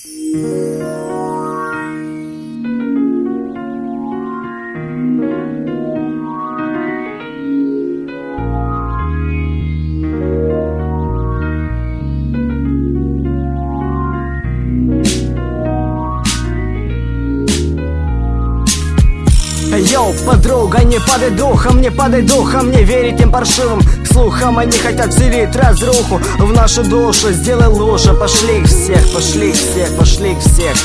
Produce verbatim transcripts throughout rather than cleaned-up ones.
Йоу, подруга, не падай духом, не падай духом, не верь тем паршивым слухам. Они хотят вселить разруху в нашу душу. Сделай лучше, пошли их всех, пошли их всех, пошли их всех.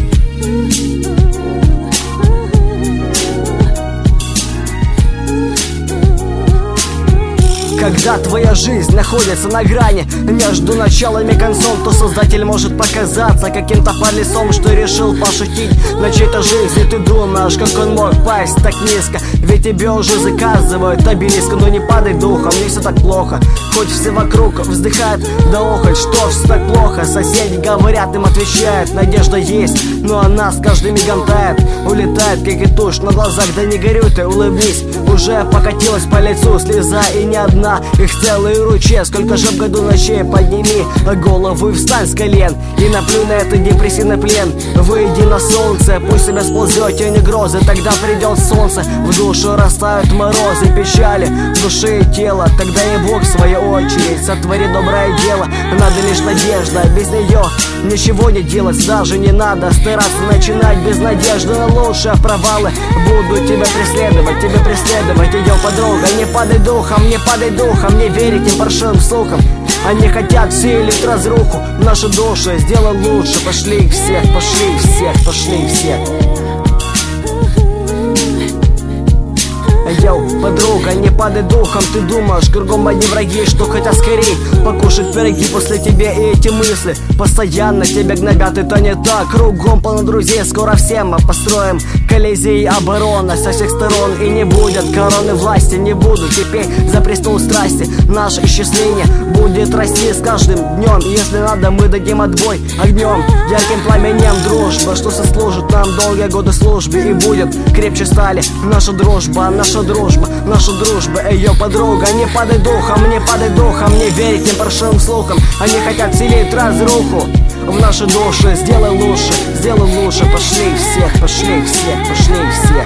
Когда твоя жизнь находится на грани между началом и концом, то создатель может показаться каким-то подлецом, что решил пошутить на чьей-то жизни. Ты думаешь, как он мог пасть так низко, ведь тебе уже заказывают обелиск. Но не падай духом, не все так плохо. Хоть все вокруг вздыхают да охоть, что все так плохо. Соседи говорят, им отвечают, надежда есть, но она с каждым мигом тает, улетает, как и тушь на глазах. Да не горюй ты, улыбнись, уже покатилась по лицу слеза, и не одна, их целые ручья. Сколько же в году ночей, подними голову и встань с колен, и наплюй на этот депрессивный плен. Выйди на солнце, пусть себя сползет тени грозы, тогда придет солнце, в душу растают морозы, печали в душе и тело. Тогда и Бог в свою очередь сотворит доброе дело. Надо лишь надежда, без нее ничего не делать даже не надо. Стараться начинать без надежды на лучшие провалы будут тебя преследовать, тебя преследовать. Ее подруга, не падай духом, не падай духом, не верь этим паршивым слухам. Они хотят вселить разруху в наши души. Сделай лучше, пошли их всех, пошли их всех, пошли их всех. Йоу, подруга, не падай духом, ты думаешь, кругом одни враги, что хотят скорей покушать пироги после тебя. И эти мысли постоянно тебя гнобят, это не так. Кругом полно друзей, скоро все мы построим колизей обороны со всех сторон. И не будет короны власти, не будут теперь за престол страсти. Наше исчисление будет расти с каждым днем. Если надо, мы дадим отбой огнем, ярким пламенем дружба, что сослужит нам долгие годы службы. И будет крепче стали наша дружба, наша дружба, наша дружба. Ее подруга, не падай духом, не падай духом, не верь тем паршивым слухам. Они хотят вселить разруху в наши души. Сделай лучше, сделай лучше, пошли всех, пошли всех, пошли всех.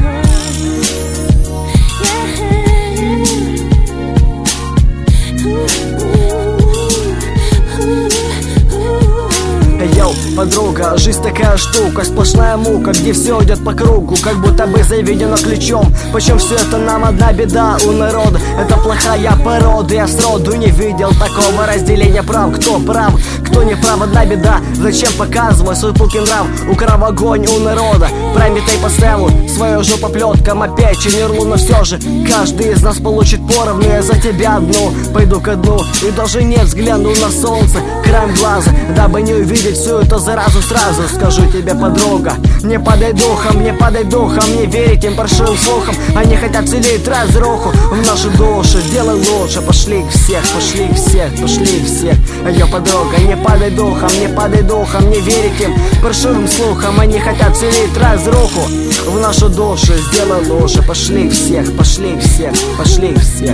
Йоу, подруга, жизнь такая штука, сплошная мука, где все идет по кругу, как будто бы заведено ключом. Почему все это нам одна беда у народа? Это плохая порода, я сроду не видел такого разделения прав. Кто прав, кто не прав, одна беда. Зачем показывать свой пылкий нрав? Украв огонь у народа, прометай поставил свою жопу плеткам, опять ченерлу. Но все же каждый из нас получит поровну. Я за тебя одну пойду ко дну, и даже не взгляну на солнце краем глаза, дабы не увидеть всю эту заразу сразу. Скажу тебе, подруга, не падай духом, не падай духом, не верь этим паршивым слухам. Они хотят вселить разруху в наши души. Сделай лучше, пошли их всех, пошли их всех, пошли их всех. Ее подруга, не падай духом, не падай духом, не верь этим паршивым слухам. Они хотят вселить разруху в наши души. Сделай лучше, пошли их всех, пошли их всех, пошли их всех.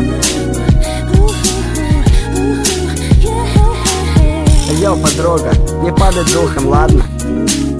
Йоу, подруга, не падай духом, ладно?